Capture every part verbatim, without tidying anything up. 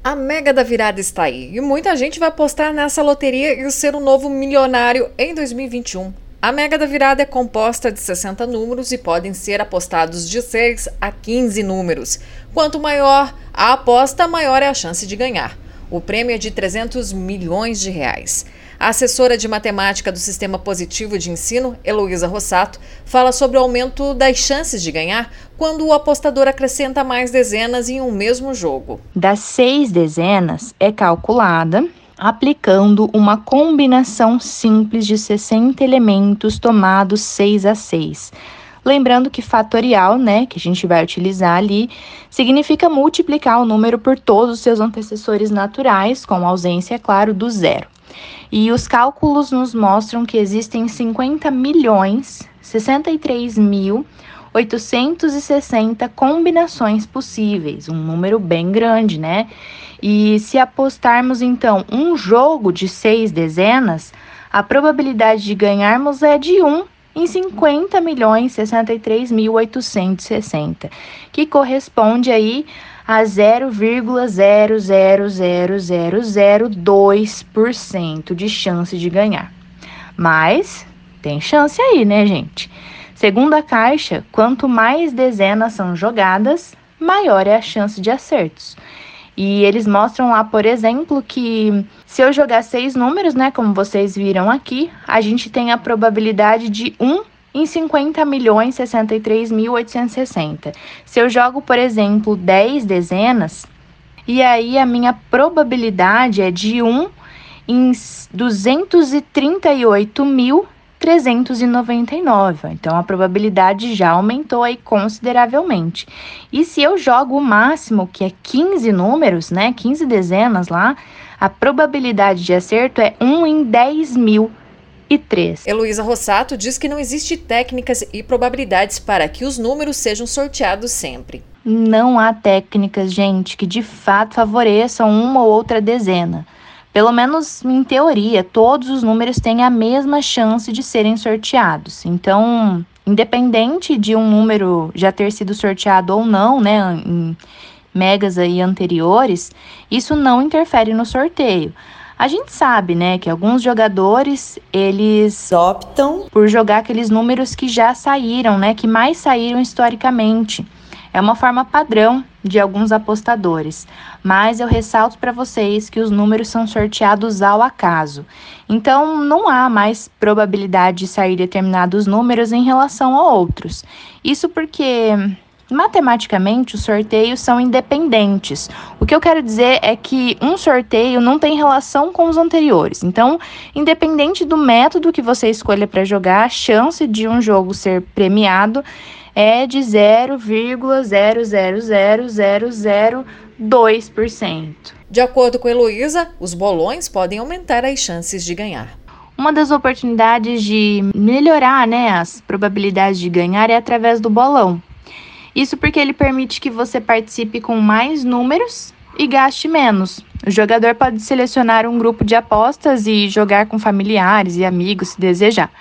A Mega da Virada está aí e muita gente vai apostar nessa loteria e ser um novo milionário em dois mil e vinte e um. A Mega da Virada é composta de sessenta números e podem ser apostados de seis a quinze números. Quanto maior a aposta, maior é a chance de ganhar. O prêmio é de trezentos milhões de reais. A assessora de matemática do Sistema Positivo de Ensino, Heloísa Rossato, fala sobre o aumento das chances de ganhar quando o apostador acrescenta mais dezenas em um mesmo jogo. Das seis dezenas é calculada aplicando uma combinação simples de sessenta elementos tomados seis a seis. Lembrando que fatorial, né, que a gente vai utilizar ali, significa multiplicar o número por todos os seus antecessores naturais, com ausência, é claro, do zero. E os cálculos nos mostram que existem cinquenta milhões, sessenta e três mil, oitocentos e sessenta combinações possíveis, um número bem grande, né? E se apostarmos, então, um jogo de seis dezenas, a probabilidade de ganharmos é de um em cinquenta milhões, sessenta e três mil, oitocentos e sessenta, que corresponde aí a zero vírgula zero zero zero zero zero dois por cento de chance de ganhar. Mas tem chance aí, né, gente? Segundo a Caixa, quanto mais dezenas são jogadas, maior é a chance de acertos. E eles mostram lá, por exemplo, que se eu jogar seis números, né, como vocês viram aqui, a gente tem a probabilidade de um em cinquenta milhões, sessenta e três mil, oitocentos e sessenta. Se eu jogo, por exemplo, dez dezenas, e aí a minha probabilidade é de um em duzentos e trinta e oito mil, trezentos e noventa e nove. Então, a probabilidade já aumentou aí consideravelmente. E se eu jogo o máximo, que é quinze números, né, quinze dezenas lá, a probabilidade de acerto é um em dez mil. E três. Heloísa Rossato diz que não existe técnicas e probabilidades para que os números sejam sorteados sempre. Não há técnicas, gente, que de fato favoreçam uma ou outra dezena. Pelo menos em teoria, todos os números têm a mesma chance de serem sorteados. Então, independente de um número já ter sido sorteado ou não, né, em megas aí anteriores, isso não interfere no sorteio. A gente sabe, né, que alguns jogadores, eles optam por jogar aqueles números que já saíram, né, que mais saíram historicamente. É uma forma padrão de alguns apostadores, mas eu ressalto para vocês que os números são sorteados ao acaso. Então, não há mais probabilidade de sair determinados números em relação a outros. Isso porque, matematicamente, os sorteios são independentes. O que eu quero dizer é que um sorteio não tem relação com os anteriores. Então, independente do método que você escolha para jogar, a chance de um jogo ser premiado é de zero vírgula zero zero zero zero zero dois por cento. De acordo com Heloísa, os bolões podem aumentar as chances de ganhar. Uma das oportunidades de melhorar, né, as probabilidades de ganhar é através do bolão. Isso porque ele permite que você participe com mais números e gaste menos. O jogador pode selecionar um grupo de apostas e jogar com familiares e amigos se desejar.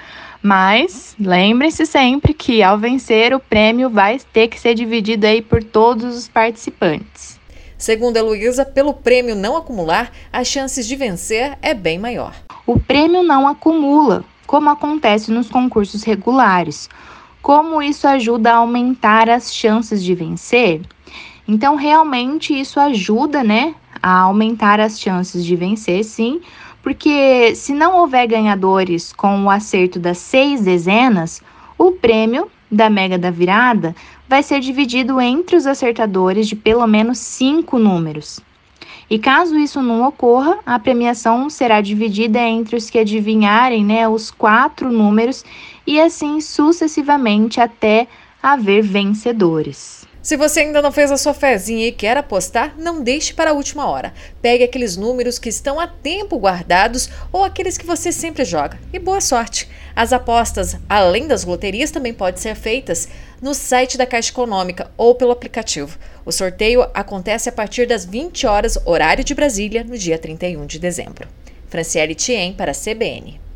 Mas lembrem-se sempre que ao vencer o prêmio vai ter que ser dividido aí por todos os participantes. Segundo a Heloísa, pelo prêmio não acumular, as chances de vencer é bem maior. O prêmio não acumula, como acontece nos concursos regulares. Como isso ajuda a aumentar as chances de vencer? Então, realmente, isso ajuda, né, a aumentar as chances de vencer, sim, porque se não houver ganhadores com o acerto das seis dezenas, o prêmio da Mega da Virada vai ser dividido entre os acertadores de pelo menos cinco números. E caso isso não ocorra, a premiação será dividida entre os que adivinharem, né, os quatro números e assim sucessivamente até haver vencedores. Se você ainda não fez a sua fezinha e quer apostar, não deixe para a última hora. Pegue aqueles números que estão há tempo guardados ou aqueles que você sempre joga. E boa sorte! As apostas, além das loterias, também podem ser feitas no site da Caixa Econômica ou pelo aplicativo. O sorteio acontece a partir das vinte horas, horário de Brasília, no dia trinta e um de dezembro. Franciele Thiem para a C B N.